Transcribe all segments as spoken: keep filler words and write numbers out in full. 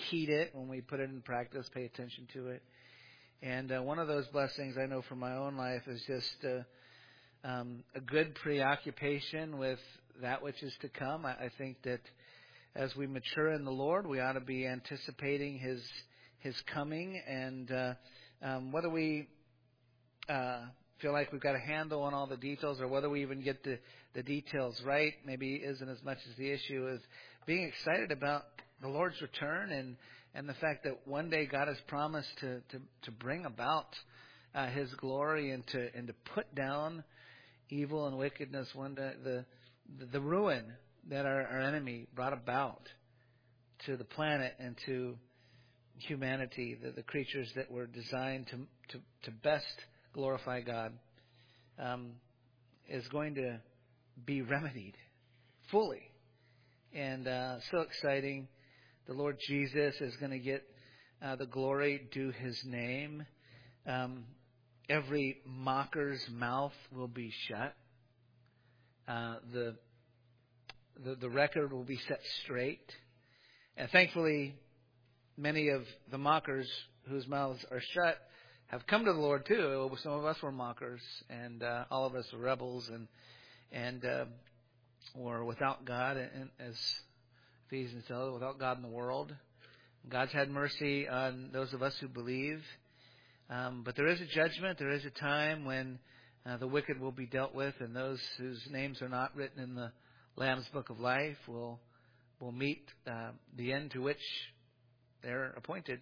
heed it, when we put it in practice, pay attention to it. And uh, one of those blessings I know from my own life is just uh, um, a good preoccupation with that which is to come. I, I think that as we mature in the Lord, we ought to be anticipating His His coming, and uh, um, whether we uh, feel like we've got a handle on all the details, or whether we even get the, the details right, maybe isn't as much as the issue as being excited about the Lord's return, and, and the fact that one day God has promised to, to, to bring about uh, His glory and to and to put down evil and wickedness, one day, the, the the ruin that our, our enemy brought about to the planet and to humanity, the, the creatures that were designed to to, to best glorify God, um, is going to be remedied fully. And uh, so exciting. The Lord Jesus is going to get uh, the glory due His name. Um, every mocker's mouth will be shut. Uh, the, the the record will be set straight. And thankfully, many of the mockers whose mouths are shut have come to the Lord too. Some of us were mockers, and uh, all of us were rebels, and and uh, were without God, and as Ephesians tells us, without God in the world. God's had mercy on those of us who believe, um, but there is a judgment. There is a time when uh, the wicked will be dealt with, and those whose names are not written in the Lamb's Book of Life will will meet uh, the end to which they're appointed.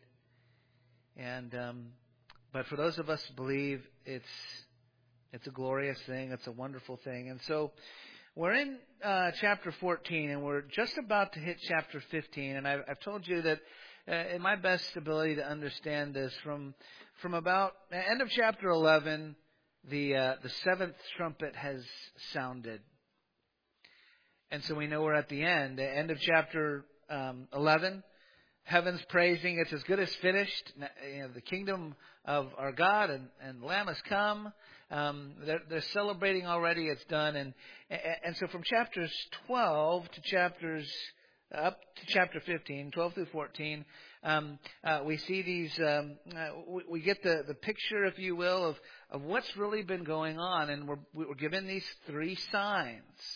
And um, but for those of us who believe, it's it's a glorious thing. It's a wonderful thing. And so we're in uh, chapter fourteen, and we're just about to hit chapter fifteen. And I've, I've told you that uh, in my best ability to understand this, from from about the end of chapter eleven, the uh, the seventh trumpet has sounded. And so we know we're at the end. The end of chapter um, eleven, heaven's praising. It's as good as finished. You know, the kingdom of our God and, and Lamb has come. Um, they're, they're celebrating already. It's done. And and so from chapters twelve to chapters up to chapter fifteen, twelve through fourteen, um, uh, we see these. Um, uh, we, we get the, the picture, if you will, of, of what's really been going on, and we're we're given these three signs.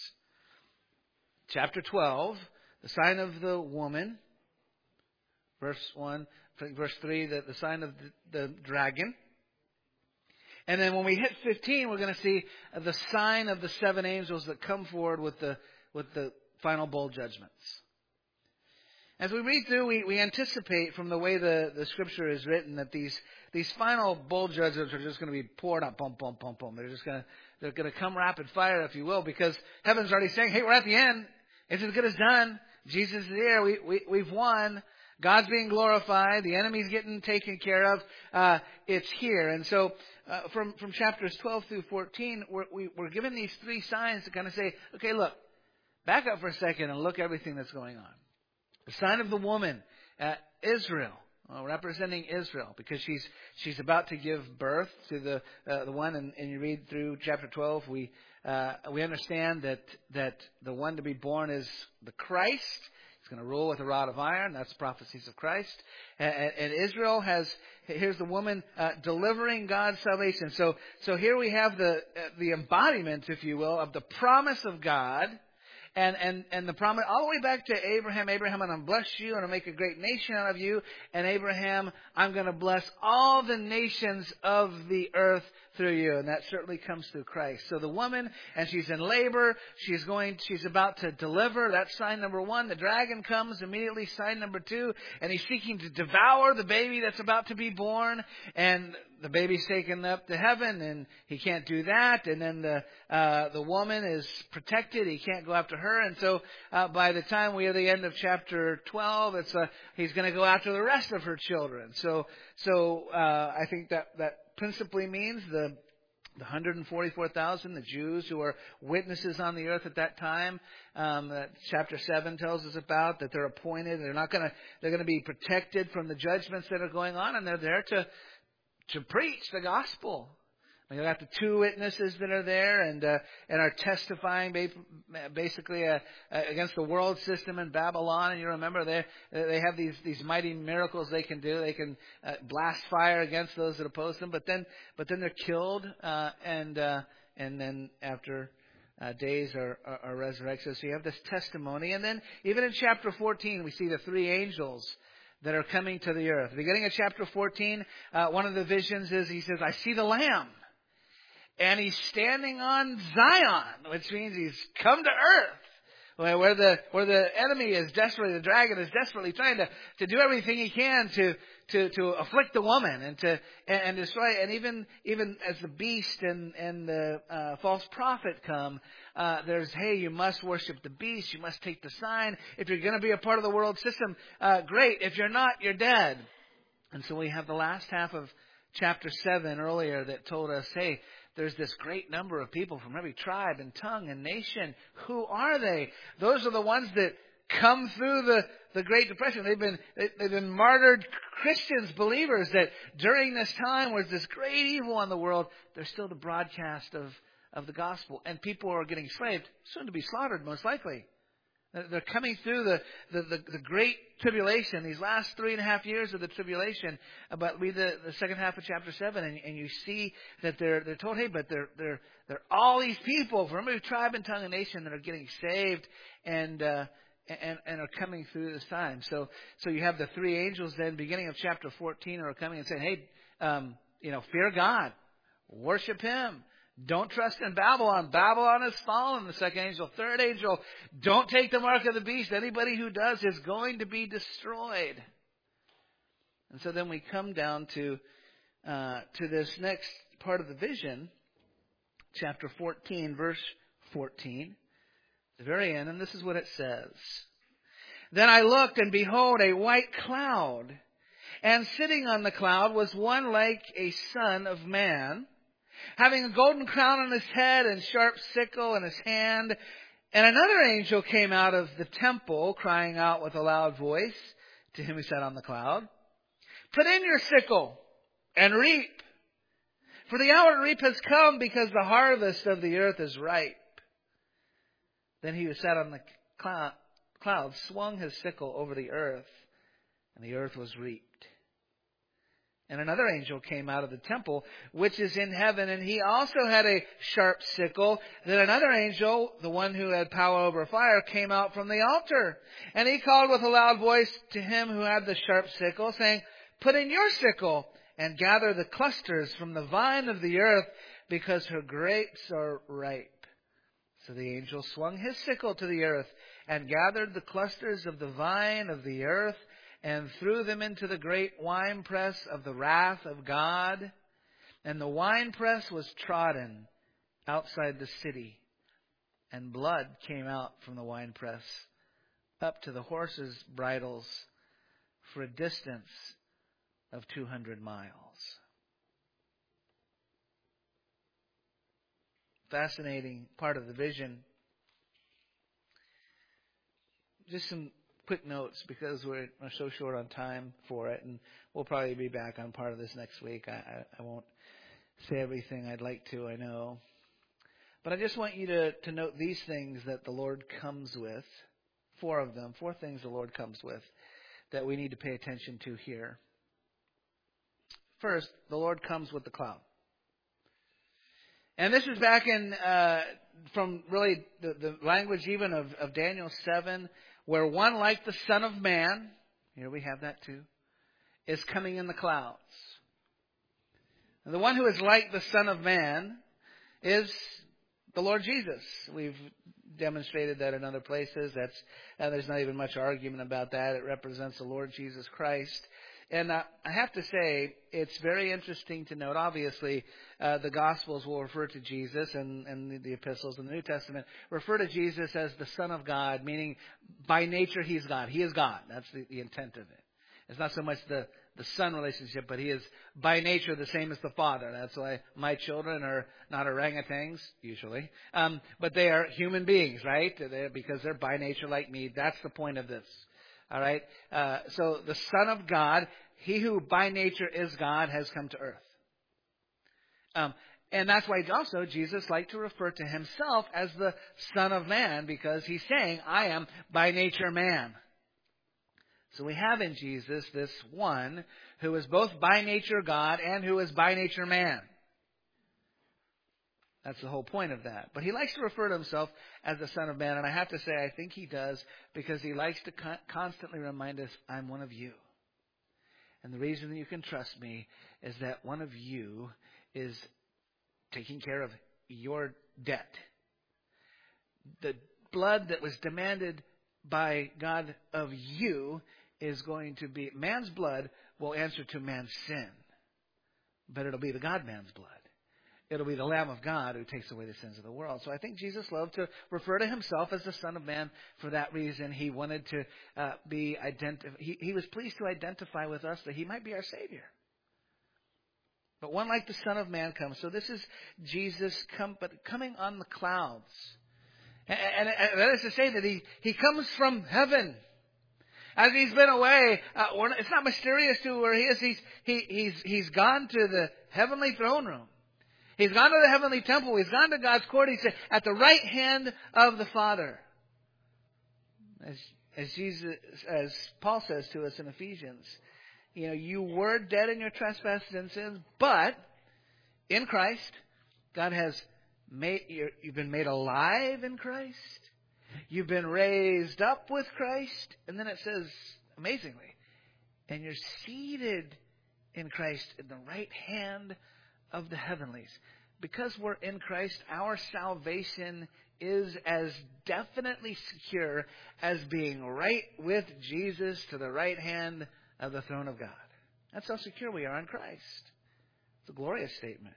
Chapter twelve, the sign of the woman. Verse one, verse three, the, the sign of the, the dragon. And then when we hit fifteen, we're going to see the sign of the seven angels that come forward with the with the final bowl judgments. As we read through, we, we anticipate from the way the, the Scripture is written that these these final bowl judgments are just going to be poured out, boom, boom, boom, boom. They're just going to they're going to come rapid fire, if you will, because heaven's already saying, "Hey, we're at the end. It's as good as done. Jesus is here. We, we we've won. God's being glorified. The enemy's getting taken care of. Uh, it's here." And so uh, from, from chapters twelve through fourteen, we're, we, we're given these three signs to kind of say, okay, look, back up for a second and look at everything that's going on. The sign of the woman, uh, Israel, uh, representing Israel, because she's she's about to give birth to the uh, the one, and, and you read through chapter twelve, we uh, we understand that that the one to be born is the Christ. He's going to rule with a rod of iron. That's prophecies of Christ. And, and Israel has, here's the woman uh, delivering God's salvation. So, so here we have the uh, the embodiment, if you will, of the promise of God. And, and, and the promise all the way back to Abraham. Abraham, I'm going to bless you and I'll make a great nation out of you. And Abraham, I'm going to bless all the nations of the earth through you. And that certainly comes through Christ. So the woman, and she's in labor. She's going, she's about to deliver. That's sign number one. The dragon comes immediately. Sign number two. And he's seeking to devour the baby that's about to be born. And the baby's taken up to heaven, and he can't do that. And then the uh, the woman is protected; he can't go after her. And so, uh, by the time we are at the end of chapter twelve, it's uh, he's going to go after the rest of her children. So, so uh, I think that that principally means the the one hundred forty-four thousand, the Jews who are witnesses on the earth at that time, um, that chapter seven tells us about, that they're appointed. They're not going to they're going to be protected from the judgments that are going on, and they're there to. to preach the gospel. We got the two witnesses that are there and uh, and are testifying basically uh, against the world system in Babylon. And you remember they they have these these mighty miracles they can do. They can uh, blast fire against those that oppose them, but then but then they're killed uh, and uh, and then after uh, days are, are are resurrected. So you have this testimony, and then even in chapter fourteen we see the three angels that are coming to the earth. Beginning of chapter fourteen, uh, one of the visions is he says, "I see the Lamb. And he's standing on Zion," which means he's come to earth, where the where the enemy is desperately, the dragon is desperately trying to, to do everything he can to to, to afflict the woman and to and, and destroy. And even even as the beast and and the uh, false prophet come, uh, there's hey, you must worship the beast, you must take the sign. If you're going to be a part of the world system, uh, great. If you're not, you're dead. And so we have the last half of chapter seven earlier that told us, hey, there's this great number of people from every tribe and tongue and nation. Who are they? Those are the ones that come through the, the Great Depression. They've been they've been martyred Christians, believers that during this time was this great evil in the world. There's still the broadcast of, of the gospel. And people are getting enslaved, soon to be slaughtered most likely. They're coming through the, the, the, the great tribulation, these last three and a half years of the tribulation. But read the, the second half of chapter seven, and, and you see that they're they're told, hey, but they're they're they're all these people from every tribe and tongue and nation that are getting saved and uh, and and are coming through this time. So so you have the three angels then, beginning of chapter fourteen, are coming and saying, hey, um, you know, fear God, worship Him. Don't trust in Babylon. Babylon has fallen. The second angel. Third angel. Don't take the mark of the beast. Anybody who does is going to be destroyed. And so then we come down to uh, to this next part of the vision, chapter fourteen, verse fourteen, the very end, and this is what it says. Then I looked, and behold, a white cloud, and sitting on the cloud was one like a son of man, having a golden crown on his head and sharp sickle in his hand. And another angel came out of the temple, crying out with a loud voice to him who sat on the cloud, "Put in your sickle and reap, for the hour to reap has come, because the harvest of the earth is ripe." Then he who sat on the cloud swung his sickle over the earth, and the earth was reaped. And another angel came out of the temple, which is in heaven, and he also had a sharp sickle. Then another angel, the one who had power over fire, came out from the altar. And he called with a loud voice to him who had the sharp sickle, saying, "Put in your sickle and gather the clusters from the vine of the earth, because her grapes are ripe." So the angel swung his sickle to the earth and gathered the clusters of the vine of the earth, and threw them into the great winepress of the wrath of God. And the winepress was trodden outside the city, and blood came out from the winepress up to the horses' bridles for a distance of two hundred miles. Fascinating part of the vision. Just some quick notes, because we're, we're so short on time for it, and we'll probably be back on part of this next week. I, I, I won't say everything I'd like to, I know. But I just want you to, to note these things that the Lord comes with. Four of them. Four things the Lord comes with that we need to pay attention to here. First, the Lord comes with the cloud. And this is back in, uh, from really the, the language even of, of Daniel seven, where one like the Son of Man, here we have that too, is coming in the clouds. And the one who is like the Son of Man is the Lord Jesus. We've demonstrated that in other places. That's uh, there's not even much argument about that. It represents the Lord Jesus Christ. And uh, I have to say, it's very interesting to note, obviously, uh, the Gospels will refer to Jesus, and, and the, the epistles in the New Testament refer to Jesus as the Son of God, meaning by nature He's God. He is God. That's the, the intent of it. It's not so much the, the Son relationship, but He is by nature the same as the Father. That's why my children are not orangutans, usually, um, but they are human beings, right? They're, because they're by nature like me. That's the point of this. All right. Uh, so the Son of God, He who by nature is God, has come to earth. Um, And that's why also Jesus liked to refer to himself as the Son of Man, because he's saying, I am by nature man. So we have in Jesus this one who is both by nature God and who is by nature man. That's the whole point of that. But he likes to refer to himself as the Son of Man. And I have to say, I think he does because he likes to con- constantly remind us, I'm one of you. And the reason that you can trust me is that one of you is taking care of your debt. The blood that was demanded by God of you is going to be, man's blood will answer to man's sin. But it'll be the God-man's blood. It'll be the Lamb of God who takes away the sins of the world. So I think Jesus loved to refer to himself as the Son of Man for that reason. He wanted to uh, be identified. He, he was pleased to identify with us that he might be our Savior. But one like the Son of Man comes. So this is Jesus come, but coming on the clouds. And, and, and that is to say that he, he comes from heaven. As he's been away, uh, it's not mysterious to where he is. He's, he, he's, he's gone to the heavenly throne room. He's gone to the heavenly temple. He's gone to God's court. He's at the right hand of the Father. As, as Jesus, as Paul says to us in Ephesians, you know, you were dead in your trespasses and sins, but in Christ, God has made, you've been made alive in Christ. You've been raised up with Christ. And then it says, amazingly, and you're seated in Christ in the right hand of the heavenlies. Because we're in Christ, our salvation is as definitely secure as being right with Jesus to the right hand of the throne of God. That's how secure we are in Christ. It's a glorious statement.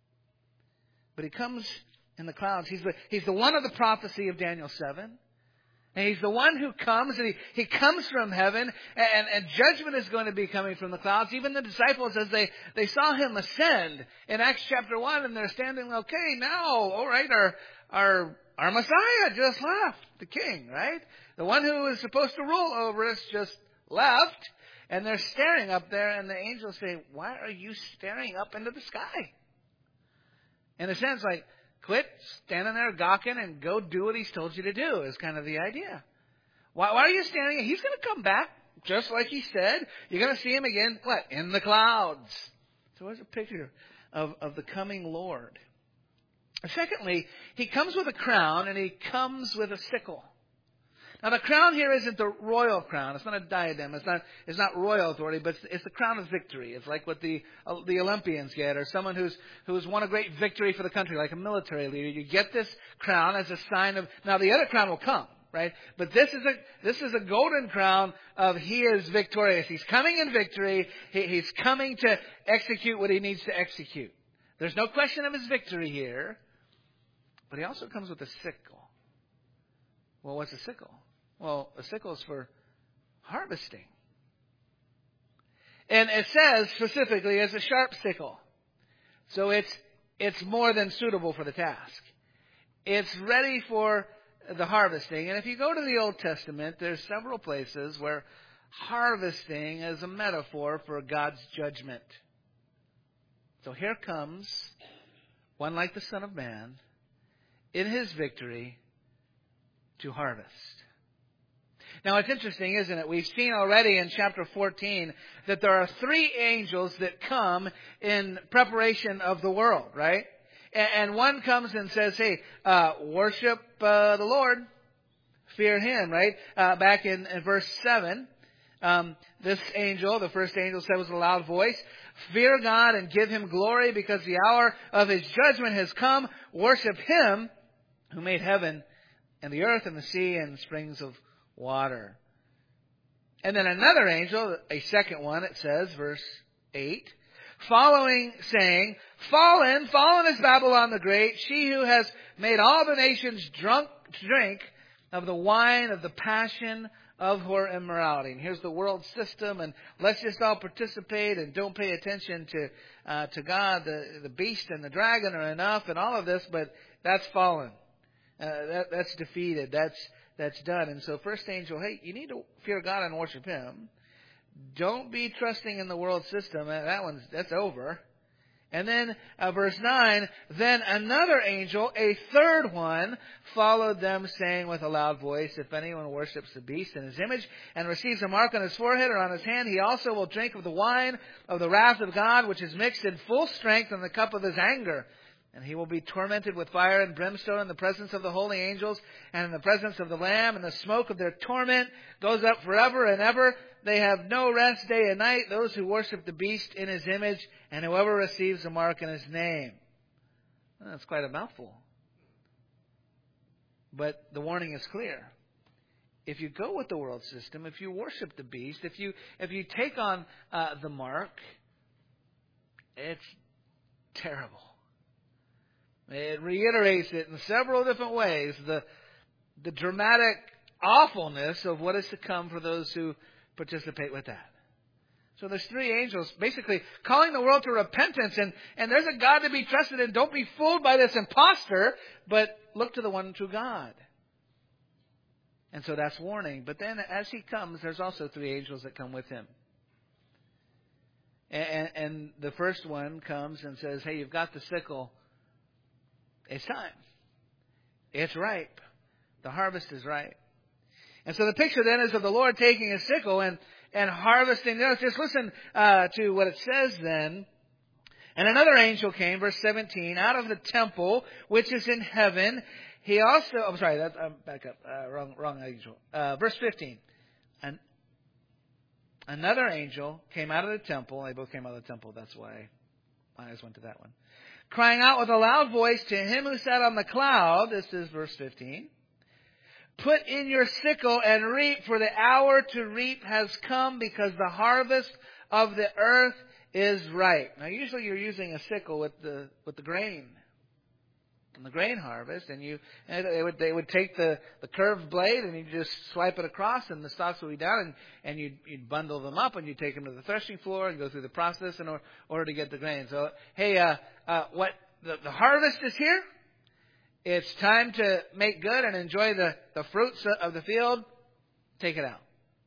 But he comes in the clouds. He's the, he's the one of the prophecy of Daniel seven. And he's the one who comes, and he, he comes from heaven, and, and judgment is going to be coming from the clouds. Even the disciples, as they, they saw him ascend in Acts chapter one, and they're standing, okay, now, all right, our, our, our Messiah just left, the king, right? The one who is supposed to rule over us just left, and they're staring up there, and the angels say, why are you staring up into the sky? In a sense, like, quit standing there gawking and go do what he's told you to do is kind of the idea. Why, why are you standing? He's going to come back just like he said. You're going to see him again, what? In the clouds. So there's a picture of, of the coming Lord. Secondly, he comes with a crown and he comes with a sickle. Now the crown here isn't the royal crown. It's not a diadem. It's not, it's not royal authority, but it's, it's the crown of victory. It's like what the, uh, the Olympians get, or someone who's, who's won a great victory for the country, like a military leader. You get this crown as a sign of, now the other crown will come, right? But this is a, this is a golden crown of he is victorious. He's coming in victory. He, he's coming to execute what he needs to execute. There's no question of his victory here, but he also comes with a sickle. Well, what's a sickle? Well, a sickle is for harvesting. And it says specifically as a sharp sickle. So it's it's more than suitable for the task. It's ready for the harvesting. And if you go to the Old Testament, there's several places where harvesting is a metaphor for God's judgment. So here comes one like the Son of Man in his victory to harvest. Now, it's interesting, isn't it? We've seen already in chapter fourteen that there are three angels that come in preparation of the world, right? And one comes and says, hey, uh, worship uh, the Lord, fear him, right? Uh, back in, in verse seven, um, this angel, the first angel said with a loud voice, fear God and give him glory because the hour of his judgment has come. Worship him who made heaven and the earth and the sea and springs of water. And then another angel, a second one, it says, verse eight, following, saying, fallen, fallen is Babylon the Great, she who has made all the nations drunk, drink of the wine of the passion of her immorality. And here's the world system, and let's just all participate and don't pay attention to uh, to God. The, the beast and the dragon are enough and all of this, but that's fallen. Uh, that, that's defeated. That's That's done. And so first angel, hey, you need to fear God and worship him. Don't be trusting in the world system. That one's, that's over. And then uh, verse nine, then another angel, a third one, followed them, saying with a loud voice, if anyone worships the beast in his image and receives a mark on his forehead or on his hand, he also will drink of the wine of the wrath of God, which is mixed in full strength in the cup of his anger. And he will be tormented with fire and brimstone in the presence of the holy angels and in the presence of the Lamb, and the smoke of their torment goes up forever and ever. They have no rest day and night, those who worship the beast in his image, and whoever receives a mark in his name. Well, that's quite a mouthful. But the warning is clear. If you go with the world system, if you worship the beast, if you if you take on uh, the mark, it's terrible. It reiterates it in several different ways, the the dramatic awfulness of what is to come for those who participate with that. So there's three angels basically calling the world to repentance, and, and there's a God to be trusted in. Don't be fooled by this imposter, but look to the one true God. And so that's warning. But then as he comes, there's also three angels that come with him. And, and the first one comes and says, hey, you've got the sickle. It's time. It's ripe. The harvest is ripe. And so the picture then is of the Lord taking a sickle and, and harvesting the earth. Just listen uh, to what it says then. And another angel came, verse seventeen, out of the temple which is in heaven. He also, I'm sorry, that, I'm back up, uh, wrong, wrong angel. Uh, verse fifteen. And another angel came out of the temple. They both came out of the temple. That's why my eyes went to that one. Crying out with a loud voice to him who sat on the cloud. This is verse fifteen. Put in your sickle and reap, for the hour to reap has come, because the harvest of the earth is ripe. Now, usually you're using a sickle with the with the grain, and the grain harvest, and you and they would they would take the, the curved blade and you just swipe it across, and the stalks would be down, and, and you'd, you'd bundle them up, and you'd take them to the threshing floor and go through the process in order, order to get the grain. So, hey, uh, uh, what the, the harvest is here. It's time to make good and enjoy the, the fruits of the field. Take it out.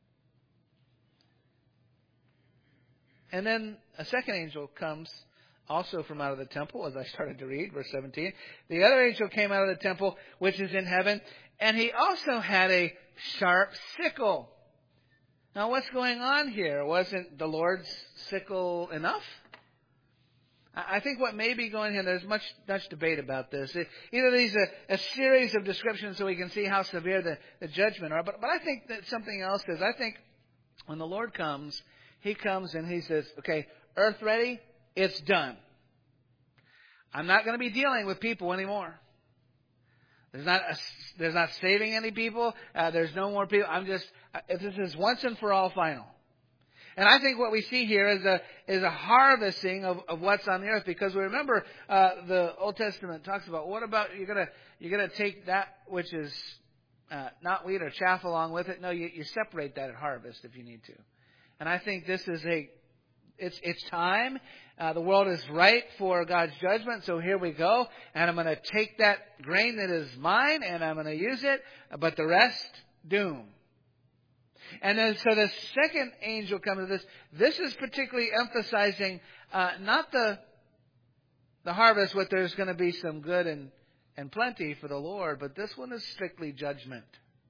And then a second angel comes also from out of the temple, as I started to read, verse seventeen. The other angel came out of the temple, which is in heaven, and he also had a sharp sickle. Now, what's going on here? Wasn't the Lord's sickle enough? I think what may be going on, there's much much debate about this. Either these are a series of descriptions so we can see how severe the, the judgment are. But, but I think that something else is, I think when the Lord comes, He comes and He says, okay, earth ready, it's done. I'm not going to be dealing with people anymore. There's not a, there's not saving any people. Uh, there's no more people. I'm just, this is once and for all final. And I think what we see here is a is a harvesting of, of what's on the earth, because we remember uh, the Old Testament talks about what about you're gonna you're gonna take that which is uh, not wheat or chaff along with it. No, you, you separate that at harvest if you need to. And I think this is a it's it's time. Uh, the world is ripe for God's judgment, so here we go. And I'm going to take that grain that is mine and I'm going to use it, but the rest, doom. And then, so the second angel comes to this. This is particularly emphasizing uh, not the the harvest, what there's going to be some good and, and plenty for the Lord, but this one is strictly judgment.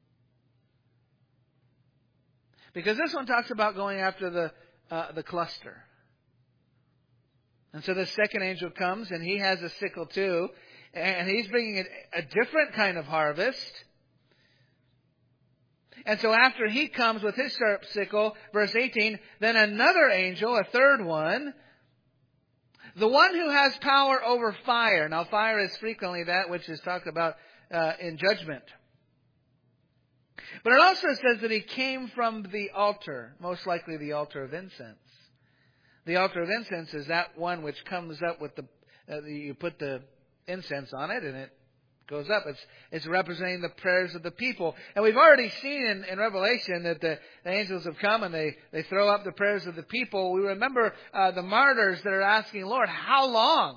Because this one talks about going after the uh, the cluster. And so the second angel comes, and he has a sickle too, and he's bringing a, a different kind of harvest. And so after he comes with his sharp sickle, verse eighteen, then another angel, a third one, the one who has power over fire. Now, fire is frequently that which is talked about uh, in judgment. But it also says that he came from the altar, most likely the altar of incense. The altar of incense is that one which comes up with the, uh, the you put the incense on it and it goes up. It's it's representing the prayers of the people. And we've already seen in, in Revelation that the, the angels have come and they, they throw up the prayers of the people. We remember uh, the martyrs that are asking, Lord, how long?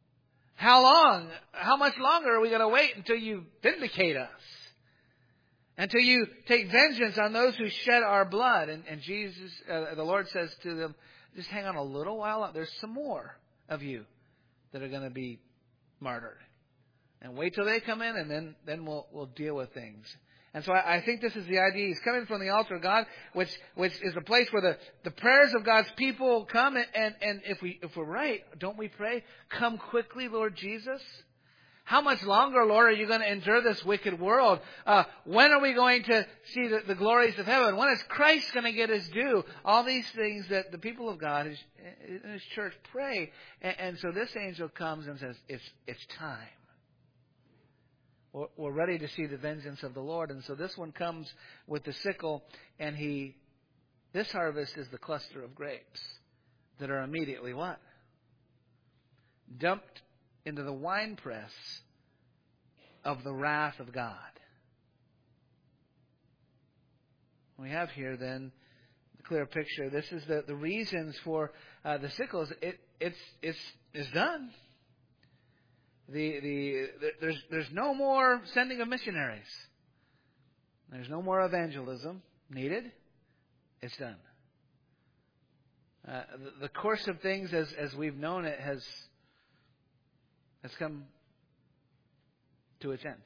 How long? How much longer are we going to wait until you vindicate us? Until you take vengeance on those who shed our blood. And, and Jesus, uh, the Lord says to them, just hang on a little while. There's some more of you that are going to be martyred. And wait till they come in, and then, then we'll, we'll deal with things. And so I, I think this is the idea. He's coming from the altar of God, which, which is a place where the, the prayers of God's people come. And, and, and if we, if we're right, don't we pray, come quickly, Lord Jesus? How much longer, Lord, are you going to endure this wicked world? Uh, when are we going to see the, the glories of heaven? When is Christ going to get his due? All these things that the people of God his, in his church pray. And, and so this angel comes and says, it's, it's time. We're, we're ready to see the vengeance of the Lord. And so this one comes with the sickle, and he, this harvest is the cluster of grapes that are immediately what? Dumped into the winepress of the wrath of God. We have here then the clear picture. This is the, the reasons for uh, the sickles. It, it's it's it's done. The the there's there's no more sending of missionaries. There's no more evangelism needed. It's done. Uh, the, the course of things as as we've known it has. has come to its end.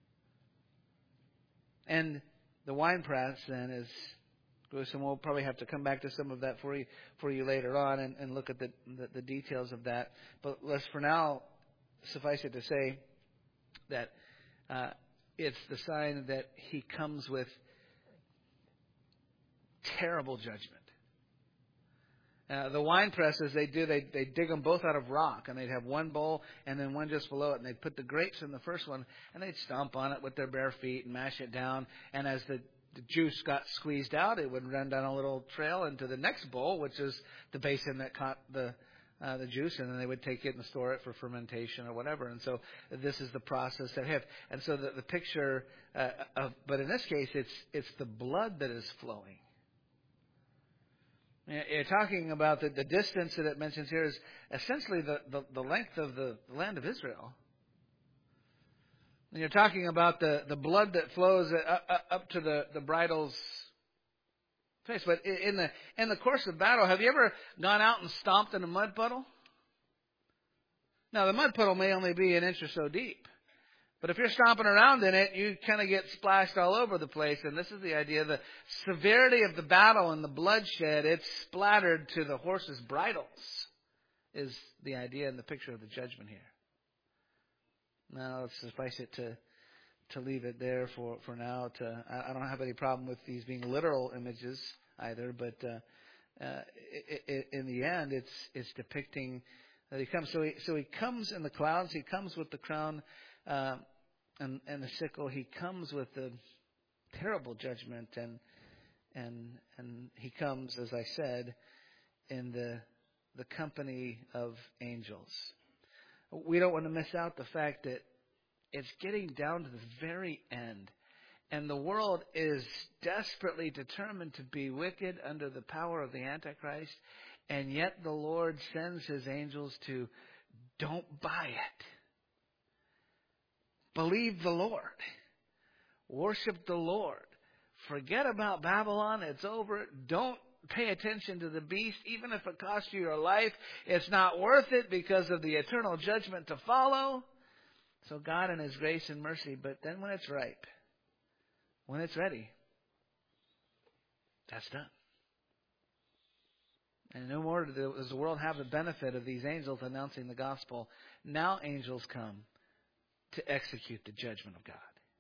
And the winepress then is gruesome. We'll probably have to come back to some of that for you for you later on and, and look at the, the, the details of that. But let's for now suffice it to say that uh, it's the sign that he comes with terrible judgment. Uh, the wine presses, they do, they they dig them both out of rock, and they'd have one bowl and then one just below it, and they'd put the grapes in the first one, and they'd stomp on it with their bare feet and mash it down, and as the, the juice got squeezed out, it would run down a little trail into the next bowl, which is the basin that caught the uh, the juice, and then they would take it and store it for fermentation or whatever. And so this is the process that have. And so the, the picture uh, of, but in this case, it's it's the blood that is flowing. You're talking about the, the distance that it mentions here is essentially the, the, the length of the land of Israel. And you're talking about the, the blood that flows up, up to the, the bridle's face. But in the in the course of battle, have you ever gone out and stomped in a mud puddle? Now, the mud puddle may only be an inch or so deep. But if you're stomping around in it, you kind of get splashed all over the place. And this is the idea. The severity of the battle and the bloodshed, it's splattered to the horses' bridles, is the idea and the picture of the judgment here. Now, let's suffice it to to leave it there for, for now. To I don't have any problem with these being literal images either. But uh, uh, it, it, in the end, it's it's depicting that he comes. So he, so he comes in the clouds. He comes with the crown. Uh, and, and the sickle, he comes with the terrible judgment, and and and he comes, as I said, in the the company of angels. We don't want to miss out the fact that it's getting down to the very end, and the world is desperately determined to be wicked under the power of the Antichrist, and yet the Lord sends his angels to don't buy it. Believe the Lord. Worship the Lord. Forget about Babylon. It's over. Don't pay attention to the beast. Even if it costs you your life, it's not worth it because of the eternal judgment to follow. So God in his grace and mercy. But then when it's ripe, when it's ready, that's done. And no more does the world have the benefit of these angels announcing the gospel. Now angels come to execute the judgment of God.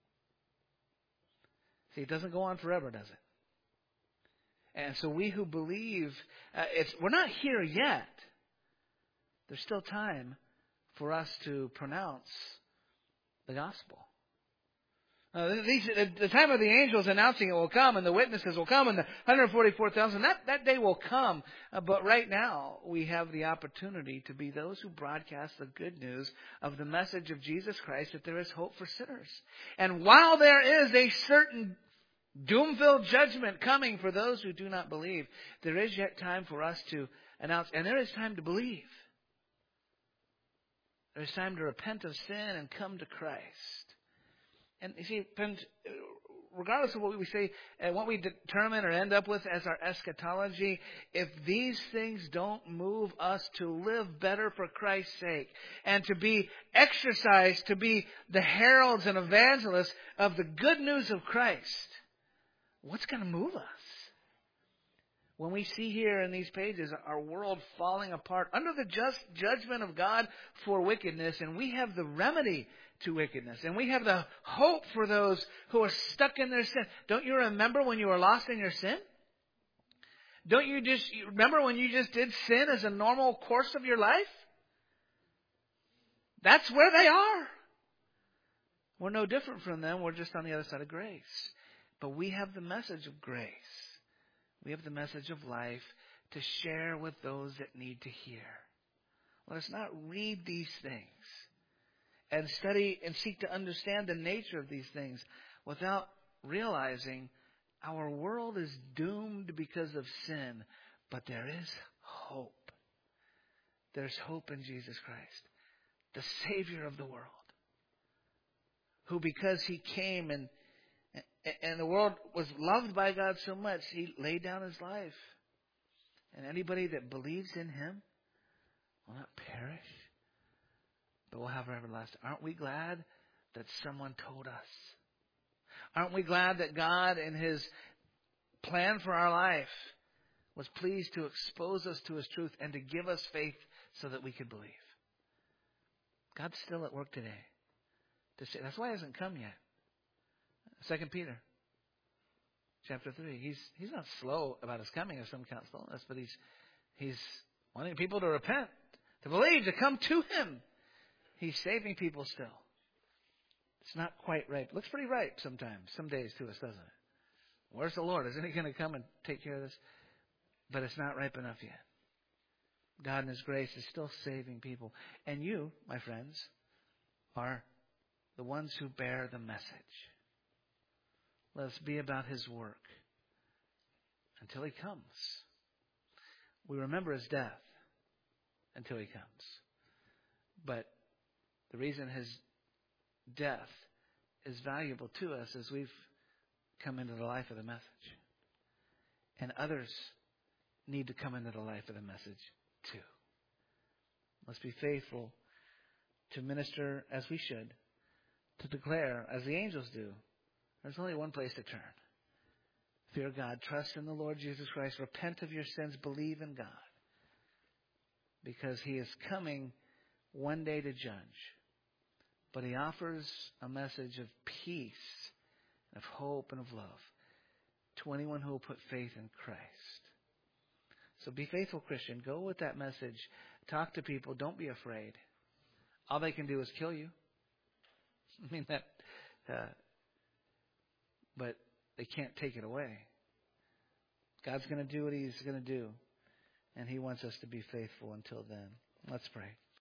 See, it doesn't go on forever, does it? And so we who believe, uh, it's we're not here yet. There's still time for us to pronounce the gospel. Uh, these, the time of the angels announcing it will come, and the witnesses will come, and the one hundred forty-four thousand, that, that day will come. Uh, but right now, we have the opportunity to be those who broadcast the good news of the message of Jesus Christ, that there is hope for sinners. And while there is a certain doom-filled judgment coming for those who do not believe, there is yet time for us to announce, and there is time to believe. There is time to repent of sin and come to Christ. And you see, regardless of what we say and what we determine or end up with as our eschatology, if these things don't move us to live better for Christ's sake and to be exercised, to be the heralds and evangelists of the good news of Christ, what's going to move us? When we see here in these pages our world falling apart under the just judgment of God for wickedness, and we have the remedy to wickedness, and we have the hope for those who are stuck in their sin. Don't you remember when you were lost in your sin? Don't you just you remember when you just did sin as a normal course of your life? That's where they are. We're no different from them. We're just on the other side of grace. But we have the message of grace. We have the message of life to share with those that need to hear. Let us not read these things and study and seek to understand the nature of these things without realizing our world is doomed because of sin. But there is hope. There's hope in Jesus Christ, the Savior of the world, who because He came and And the world was loved by God so much, He laid down His life. And anybody that believes in Him will not perish, but will have everlasting. Aren't we glad that someone told us? Aren't we glad that God, in His plan for our life, was pleased to expose us to His truth and to give us faith so that we could believe? God's still at work today. To say, that's why He hasn't come yet. Second Peter, chapter three. He's he's not slow about His coming, as some count slowness, but he's he's wanting people to repent, to believe, to come to Him. He's saving people still. It's not quite ripe. Looks pretty ripe sometimes, some days to us, doesn't it? Where's the Lord? Isn't He going to come and take care of this? But it's not ripe enough yet. God in His grace is still saving people. And you, my friends, are the ones who bear the message. Let us be about His work until He comes. We remember His death until He comes. But the reason His death is valuable to us is we've come into the life of the message. And others need to come into the life of the message too. Let's be faithful to minister as we should, to declare as the angels do. There's only one place to turn. Fear God. Trust in the Lord Jesus Christ. Repent of your sins. Believe in God. Because He is coming one day to judge. But He offers a message of peace, of hope, and of love to anyone who will put faith in Christ. So be faithful, Christian. Go with that message. Talk to people. Don't be afraid. All they can do is kill you. I mean, that... Uh, But they can't take it away. God's going to do what He's going to do. And He wants us to be faithful until then. Let's pray.